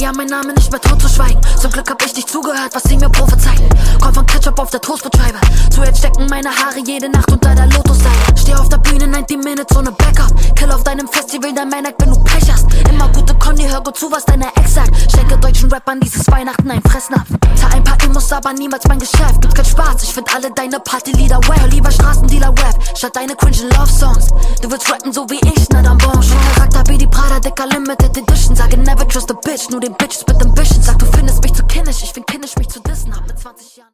Jahren mein Name nicht mehr tot zu schweigen. Zum Glück hab ich dich zugehört, was sie mir prophezeien. Komm von Ketchup auf der Toastbrotscheibe. Zu jetzt stecken meine Haare jede Nacht unter der Lotusseite. Steh auf der Bühne 90 Minutes ohne Backup. Kill auf deinem Festival dein Männer, wenn du Pech hast. Immer gute Conny, hör gut zu, was deine Ex sagt. Schenke deutschen Rappern dieses Weihnachten ein Fressnapf. Zahl ein paar Emos, aber niemals mein Geschäft. Gibt's keinen Spaß, ich find alle deine Partylieder wack. Hör lieber Straßendealer-Rap, statt deine cringe Love-Songs. Du willst rappen so wie ich, na dann bon. Schon Charakter wie die Prada, Dicker Limited Edition. Sage never trust a bitch, nur den Bitches mit Ambition. Sag du findest mich zu kindisch, ich find kindisch mich zu dissen. Hab mit 20 Jahren